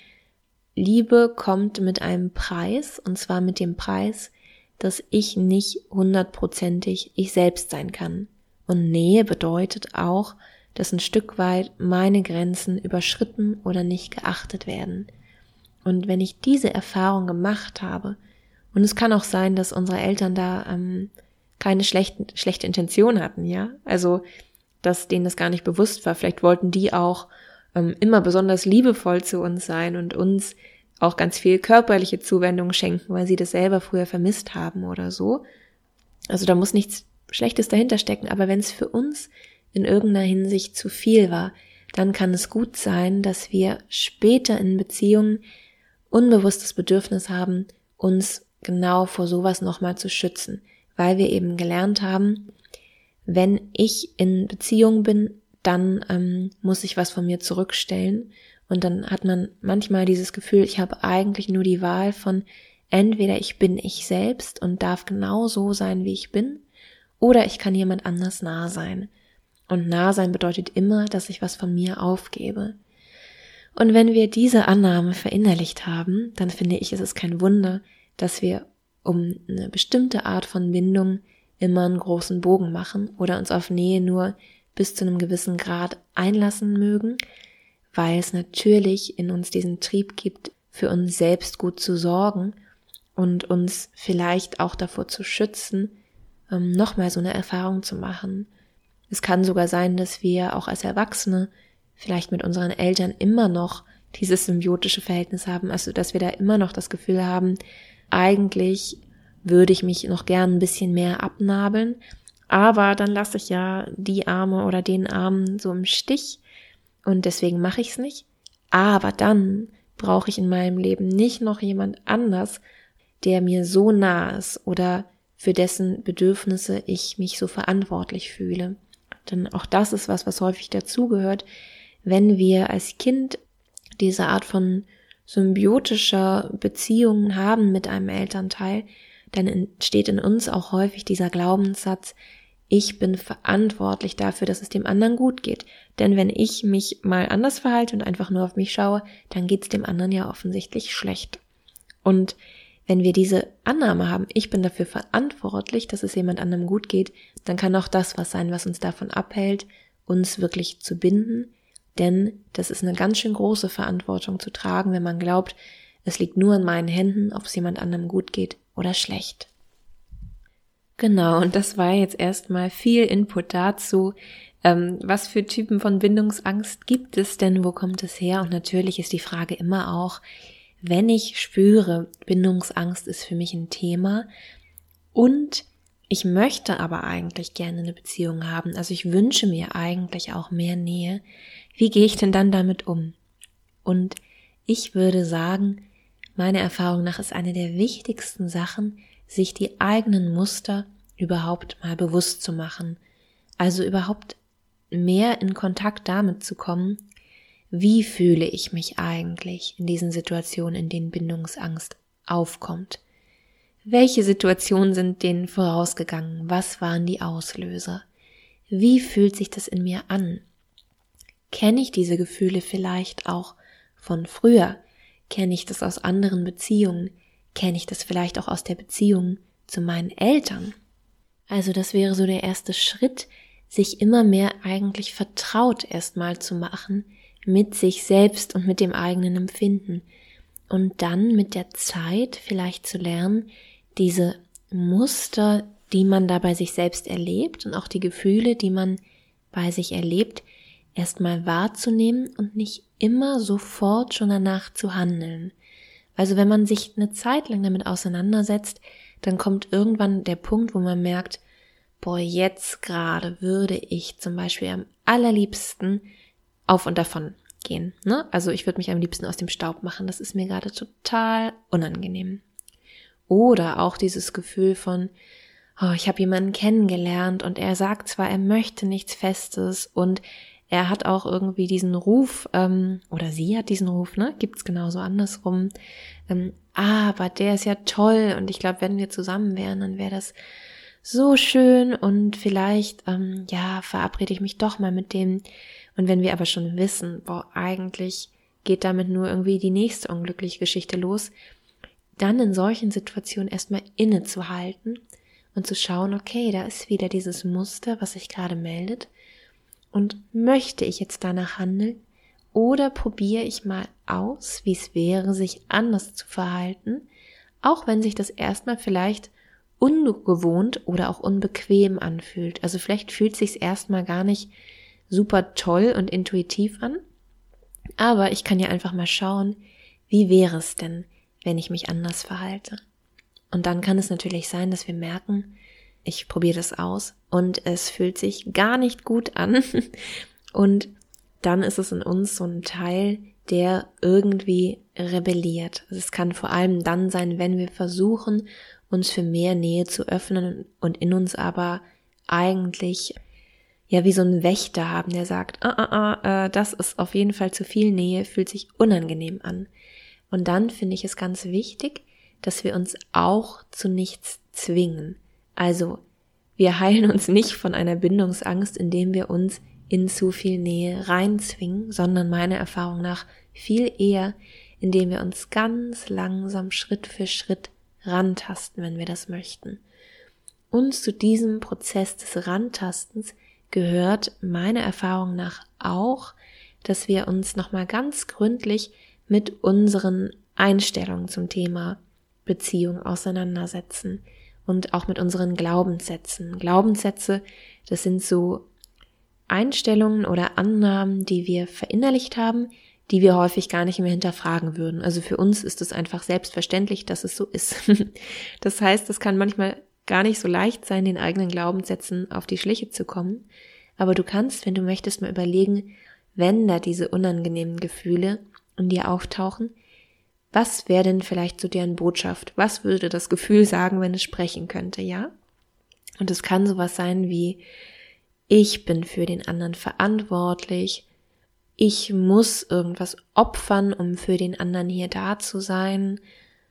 Liebe kommt mit einem Preis, und zwar mit dem Preis, dass ich nicht hundertprozentig ich selbst sein kann. Und Nähe bedeutet auch, dass ein Stück weit meine Grenzen überschritten oder nicht geachtet werden. Und wenn ich diese Erfahrung gemacht habe, und es kann auch sein, dass unsere Eltern da ähm, keine schlechten, schlechte Intention hatten, ja, also dass denen das gar nicht bewusst war, vielleicht wollten die auch ähm, immer besonders liebevoll zu uns sein und uns auch ganz viel körperliche Zuwendung schenken, weil sie das selber früher vermisst haben oder so. Also da muss nichts Schlechtes dahinter stecken, aber wenn es für uns in irgendeiner Hinsicht zu viel war, dann kann es gut sein, dass wir später in Beziehungen unbewusst das Bedürfnis haben, uns genau vor sowas nochmal zu schützen, weil wir eben gelernt haben, wenn ich in Beziehung bin, dann ähm, muss ich was von mir zurückstellen und dann hat man manchmal dieses Gefühl, ich habe eigentlich nur die Wahl von entweder ich bin ich selbst und darf genau so sein, wie ich bin, oder ich kann jemand anders nah sein. Und nah sein bedeutet immer, dass ich was von mir aufgebe. Und wenn wir diese Annahme verinnerlicht haben, dann finde ich, ist es kein Wunder, dass wir um eine bestimmte Art von Bindung immer einen großen Bogen machen oder uns auf Nähe nur bis zu einem gewissen Grad einlassen mögen, weil es natürlich in uns diesen Trieb gibt, für uns selbst gut zu sorgen und uns vielleicht auch davor zu schützen, ähm, nochmal so eine Erfahrung zu machen. Es kann sogar sein, dass wir auch als Erwachsene vielleicht mit unseren Eltern immer noch dieses symbiotische Verhältnis haben, also dass wir da immer noch das Gefühl haben, eigentlich würde ich mich noch gern ein bisschen mehr abnabeln, aber dann lasse ich ja die Arme oder den Arm so im Stich und deswegen mache ich es nicht. Aber dann brauche ich in meinem Leben nicht noch jemand anders, der mir so nah ist oder für dessen Bedürfnisse ich mich so verantwortlich fühle. Denn auch das ist was, was häufig dazugehört, wenn wir als Kind diese Art von symbiotischer Beziehung haben mit einem Elternteil, dann entsteht in uns auch häufig dieser Glaubenssatz, ich bin verantwortlich dafür, dass es dem anderen gut geht. Denn wenn ich mich mal anders verhalte und einfach nur auf mich schaue, dann geht es dem anderen ja offensichtlich schlecht. Und wenn wir diese Annahme haben, ich bin dafür verantwortlich, dass es jemand anderem gut geht, dann kann auch das was sein, was uns davon abhält, uns wirklich zu binden. Denn das ist eine ganz schön große Verantwortung zu tragen, wenn man glaubt, es liegt nur in meinen Händen, ob es jemand anderem gut geht oder schlecht. Genau, und das war jetzt erstmal viel Input dazu. Ähm, was für Typen von Bindungsangst gibt es denn? Wo kommt es her? Und natürlich ist die Frage immer auch, wenn ich spüre, Bindungsangst ist für mich ein Thema und ich möchte aber eigentlich gerne eine Beziehung haben, also ich wünsche mir eigentlich auch mehr Nähe, wie gehe ich denn dann damit um? Und ich würde sagen, meiner Erfahrung nach ist eine der wichtigsten Sachen, sich die eigenen Muster überhaupt mal bewusst zu machen. Also überhaupt mehr in Kontakt damit zu kommen, wie fühle ich mich eigentlich in diesen Situationen, in denen Bindungsangst aufkommt? Welche Situationen sind denen vorausgegangen? Was waren die Auslöser? Wie fühlt sich das in mir an? Kenne ich diese Gefühle vielleicht auch von früher? Kenne ich das aus anderen Beziehungen? Kenne ich das vielleicht auch aus der Beziehung zu meinen Eltern? Also das wäre so der erste Schritt, sich immer mehr eigentlich vertraut erstmal zu machen mit sich selbst und mit dem eigenen Empfinden. Und dann mit der Zeit vielleicht zu lernen, diese Muster, die man da bei sich selbst erlebt und auch die Gefühle, die man bei sich erlebt, erstmal wahrzunehmen und nicht immer sofort schon danach zu handeln. Also wenn man sich eine Zeit lang damit auseinandersetzt, dann kommt irgendwann der Punkt, wo man merkt, boah, jetzt gerade würde ich zum Beispiel am allerliebsten auf und davon gehen. Ne? Also ich würde mich am liebsten aus dem Staub machen, das ist mir gerade total unangenehm. Oder auch dieses Gefühl von, oh, ich habe jemanden kennengelernt und er sagt zwar, er möchte nichts Festes und er hat auch irgendwie diesen Ruf, ähm, oder sie hat diesen Ruf, ne, gibt's genauso andersrum, ähm, aber der ist ja toll und ich glaube, wenn wir zusammen wären, dann wäre das so schön und vielleicht, ähm, ja, verabrede ich mich doch mal mit dem. Und wenn wir aber schon wissen, boah, eigentlich geht damit nur irgendwie die nächste unglückliche Geschichte los, dann in solchen Situationen erstmal innezuhalten und zu schauen, okay, da ist wieder dieses Muster, was sich gerade meldet. Und möchte ich jetzt danach handeln oder probiere ich mal aus, wie es wäre, sich anders zu verhalten, auch wenn sich das erstmal vielleicht ungewohnt oder auch unbequem anfühlt. Also vielleicht fühlt es sich erstmal gar nicht super toll und intuitiv an, aber ich kann ja einfach mal schauen, wie wäre es denn, wenn ich mich anders verhalte. Und dann kann es natürlich sein, dass wir merken, ich probiere das aus und es fühlt sich gar nicht gut an und dann ist es in uns so ein Teil, der irgendwie rebelliert. Also es kann vor allem dann sein, wenn wir versuchen, uns für mehr Nähe zu öffnen und in uns aber eigentlich ja wie so ein Wächter haben, der sagt, ah, ah, ah, äh, das ist auf jeden Fall zu viel Nähe, fühlt sich unangenehm an. Und dann finde ich es ganz wichtig, dass wir uns auch zu nichts zwingen. Also wir heilen uns nicht von einer Bindungsangst, indem wir uns in zu viel Nähe reinzwingen, sondern meiner Erfahrung nach viel eher, indem wir uns ganz langsam Schritt für Schritt rantasten, wenn wir das möchten. Und zu diesem Prozess des Rantastens gehört meiner Erfahrung nach auch, dass wir uns nochmal ganz gründlich mit unseren Einstellungen zum Thema Beziehung auseinandersetzen und auch mit unseren Glaubenssätzen. Glaubenssätze, das sind so Einstellungen oder Annahmen, die wir verinnerlicht haben, die wir häufig gar nicht mehr hinterfragen würden. Also für uns ist es einfach selbstverständlich, dass es so ist. Das heißt, es kann manchmal gar nicht so leicht sein, den eigenen Glaubenssätzen auf die Schliche zu kommen. Aber du kannst, wenn du möchtest, mal überlegen, wenn da diese unangenehmen Gefühle in dir auftauchen, was wäre denn vielleicht so deren Botschaft? Was würde das Gefühl sagen, wenn es sprechen könnte, ja? Und es kann sowas sein wie, ich bin für den anderen verantwortlich, ich muss irgendwas opfern, um für den anderen hier da zu sein.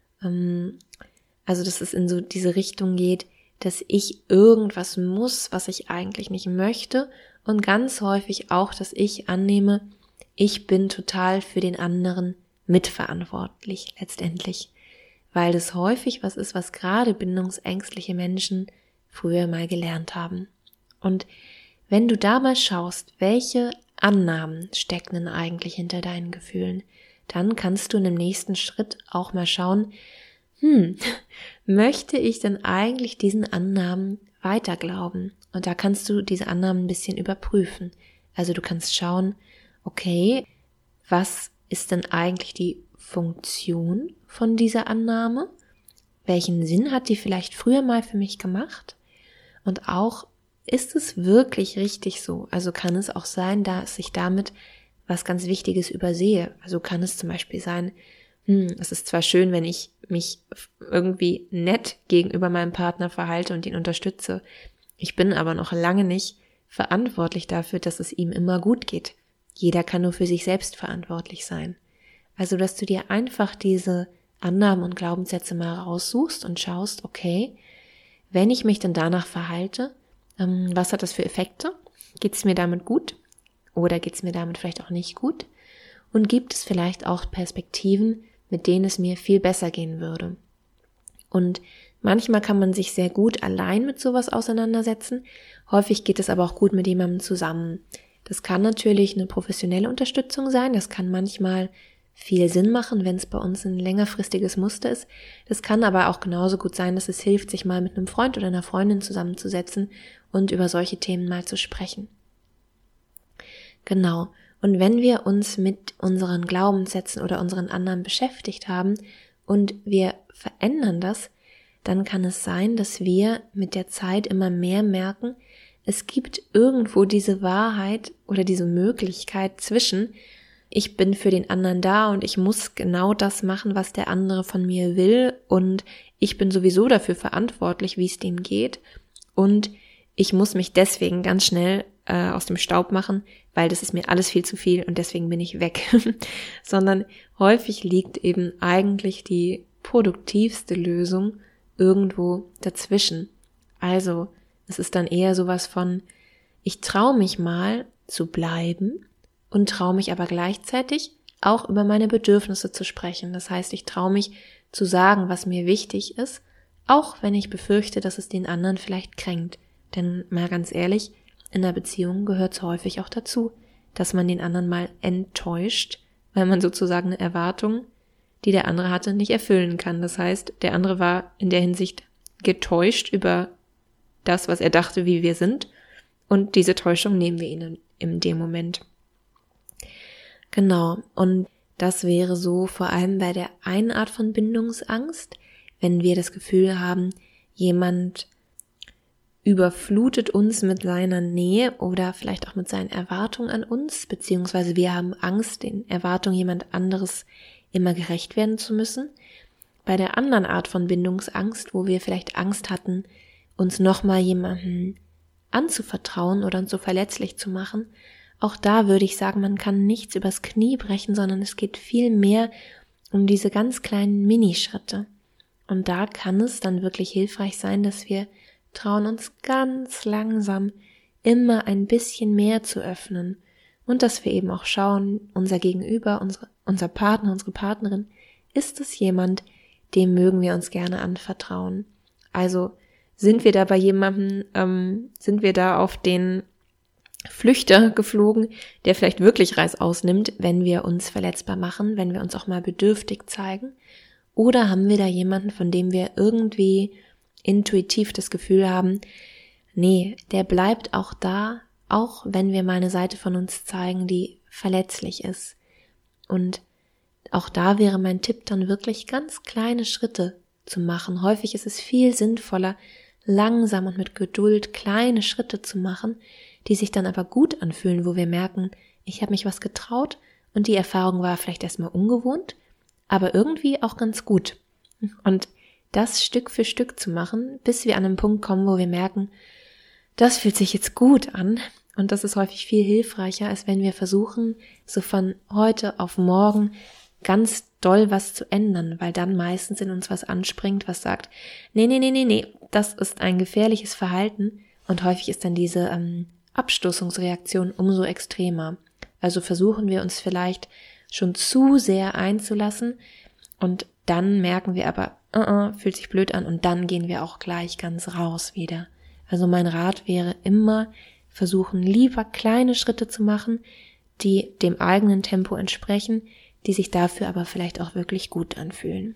Also, dass es in so diese Richtung geht, dass ich irgendwas muss, was ich eigentlich nicht möchte. Und ganz häufig auch, dass ich annehme, ich bin total für den anderen mitverantwortlich letztendlich. Weil das häufig was ist, was gerade bindungsängstliche Menschen früher mal gelernt haben. Und wenn du da mal schaust, welche Annahmen stecken denn eigentlich hinter deinen Gefühlen, dann kannst du in dem nächsten Schritt auch mal schauen, hm, möchte ich denn eigentlich diesen Annahmen weiter glauben? Und da kannst du diese Annahmen ein bisschen überprüfen. Also du kannst schauen, okay, was ist denn eigentlich die Funktion von dieser Annahme? Welchen Sinn hat die vielleicht früher mal für mich gemacht? Und auch, ist es wirklich richtig so? Also kann es auch sein, dass ich damit was ganz Wichtiges übersehe? Also kann es zum Beispiel sein, hm, es ist zwar schön, wenn ich mich irgendwie nett gegenüber meinem Partner verhalte und ihn unterstütze, ich bin aber noch lange nicht verantwortlich dafür, dass es ihm immer gut geht. Jeder kann nur für sich selbst verantwortlich sein. Also, dass du dir einfach diese Annahmen und Glaubenssätze mal raussuchst und schaust, okay, wenn ich mich dann danach verhalte, ähm, was hat das für Effekte? Geht es mir damit gut? Oder geht es mir damit vielleicht auch nicht gut? Und gibt es vielleicht auch Perspektiven, mit denen es mir viel besser gehen würde? Und manchmal kann man sich sehr gut allein mit sowas auseinandersetzen. Häufig geht es aber auch gut mit jemandem zusammen. Das kann natürlich eine professionelle Unterstützung sein. Das kann manchmal viel Sinn machen, wenn es bei uns ein längerfristiges Muster ist. Das kann aber auch genauso gut sein, dass es hilft, sich mal mit einem Freund oder einer Freundin zusammenzusetzen und über solche Themen mal zu sprechen. Genau. Und wenn wir uns mit unseren Glaubenssätzen oder unseren Annahmen beschäftigt haben und wir verändern das, dann kann es sein, dass wir mit der Zeit immer mehr merken, es gibt irgendwo diese Wahrheit oder diese Möglichkeit zwischen, ich bin für den anderen da und ich muss genau das machen, was der andere von mir will und ich bin sowieso dafür verantwortlich, wie es dem geht und ich muss mich deswegen ganz schnell äh, aus dem Staub machen, weil das ist mir alles viel zu viel und deswegen bin ich weg. Sondern häufig liegt eben eigentlich die produktivste Lösung irgendwo dazwischen. Also es ist dann eher sowas von, ich traue mich mal zu bleiben und traue mich aber gleichzeitig auch über meine Bedürfnisse zu sprechen. Das heißt, ich traue mich zu sagen, was mir wichtig ist, auch wenn ich befürchte, dass es den anderen vielleicht kränkt. Denn mal ganz ehrlich, in einer Beziehung gehört es häufig auch dazu, dass man den anderen mal enttäuscht, weil man sozusagen eine Erwartung, die der andere hatte, nicht erfüllen kann. Das heißt, der andere war in der Hinsicht getäuscht über das, was er dachte, wie wir sind. Und diese Täuschung nehmen wir ihnen in dem Moment. Genau. Und das wäre so vor allem bei der einen Art von Bindungsangst, wenn wir das Gefühl haben, jemand überflutet uns mit seiner Nähe oder vielleicht auch mit seinen Erwartungen an uns, beziehungsweise wir haben Angst, den Erwartungen jemand anderes immer gerecht werden zu müssen. Bei der anderen Art von Bindungsangst, wo wir vielleicht Angst hatten, uns nochmal jemanden anzuvertrauen oder uns so verletzlich zu machen, auch da würde ich sagen, man kann nichts übers Knie brechen, sondern es geht viel mehr um diese ganz kleinen Minischritte. Und da kann es dann wirklich hilfreich sein, dass wir trauen, uns ganz langsam immer ein bisschen mehr zu öffnen und dass wir eben auch schauen, unser Gegenüber, unsere, unser Partner, unsere Partnerin, ist es jemand, dem mögen wir uns gerne anvertrauen. Also sind wir da bei jemandem, ähm, sind wir da auf den Flüchter geflogen, der vielleicht wirklich Reißaus nimmt, wenn wir uns verletzbar machen, wenn wir uns auch mal bedürftig zeigen? Oder haben wir da jemanden, von dem wir irgendwie intuitiv das Gefühl haben, nee, der bleibt auch da, auch wenn wir mal eine Seite von uns zeigen, die verletzlich ist. Und auch da wäre mein Tipp dann wirklich ganz kleine Schritte zu machen. Häufig ist es viel sinnvoller, langsam und mit Geduld kleine Schritte zu machen, die sich dann aber gut anfühlen, wo wir merken, ich habe mich was getraut und die Erfahrung war vielleicht erstmal ungewohnt, aber irgendwie auch ganz gut. Und das Stück für Stück zu machen, bis wir an einen Punkt kommen, wo wir merken, das fühlt sich jetzt gut an. Und das ist häufig viel hilfreicher, als wenn wir versuchen, so von heute auf morgen ganz doll was zu ändern, weil dann meistens in uns was anspringt, was sagt, nee, nee, nee, nee, nee, das ist ein gefährliches Verhalten. Und häufig ist dann diese ähm, Abstoßungsreaktion umso extremer. Also versuchen wir uns vielleicht schon zu sehr einzulassen und dann merken wir aber, uh -uh, fühlt sich blöd an und dann gehen wir auch gleich ganz raus wieder. Also mein Rat wäre immer, versuchen lieber kleine Schritte zu machen, die dem eigenen Tempo entsprechen, die sich dafür aber vielleicht auch wirklich gut anfühlen.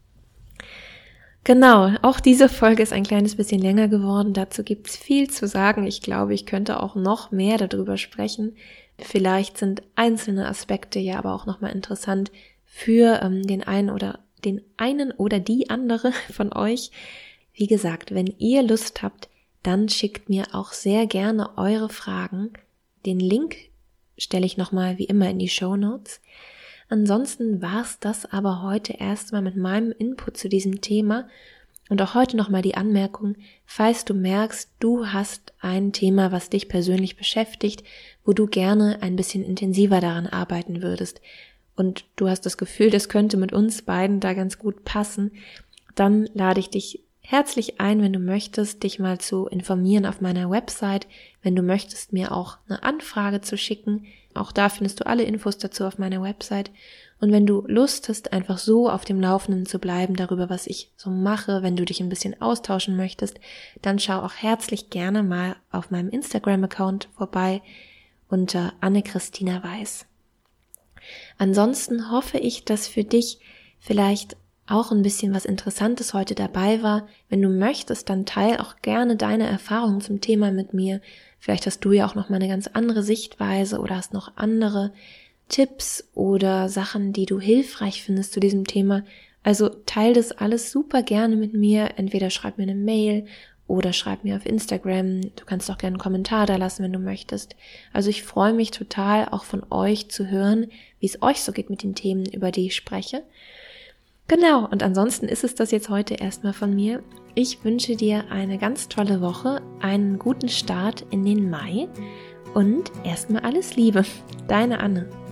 Genau, auch diese Folge ist ein kleines bisschen länger geworden. Dazu gibt's viel zu sagen. Ich glaube, ich könnte auch noch mehr darüber sprechen. Vielleicht sind einzelne Aspekte ja aber auch nochmal interessant für ähm, den einen oder den einen oder die andere von euch. Wie gesagt, wenn ihr Lust habt, dann schickt mir auch sehr gerne eure Fragen. Den Link stelle ich nochmal wie immer in die Shownotes. Ansonsten war's das aber heute erstmal mit meinem Input zu diesem Thema und auch heute nochmal die Anmerkung, falls du merkst, du hast ein Thema, was dich persönlich beschäftigt, wo du gerne ein bisschen intensiver daran arbeiten würdest und du hast das Gefühl, das könnte mit uns beiden da ganz gut passen, dann lade ich dich herzlich ein, wenn du möchtest, dich mal zu informieren auf meiner Website, wenn du möchtest, mir auch eine Anfrage zu schicken. Auch da findest du alle Infos dazu auf meiner Website. Und wenn du Lust hast, einfach so auf dem Laufenden zu bleiben darüber, was ich so mache, wenn du dich ein bisschen austauschen möchtest, dann schau auch herzlich gerne mal auf meinem Instagram-Account vorbei unter Anne-Christina Weiß. Ansonsten hoffe ich, dass für dich vielleicht auch ein bisschen was Interessantes heute dabei war. Wenn du möchtest, dann teil auch gerne deine Erfahrungen zum Thema mit mir. Vielleicht hast du ja auch noch mal eine ganz andere Sichtweise oder hast noch andere Tipps oder Sachen, die du hilfreich findest zu diesem Thema. Also teil das alles super gerne mit mir. Entweder schreib mir eine Mail oder schreib mir auf Instagram. Du kannst auch gerne einen Kommentar da lassen, wenn du möchtest. Also ich freue mich total, auch von euch zu hören, wie es euch so geht mit den Themen, über die ich spreche. Genau, und ansonsten ist es das jetzt heute erstmal von mir. Ich wünsche dir eine ganz tolle Woche, einen guten Start in den Mai und erstmal alles Liebe. Deine Anne.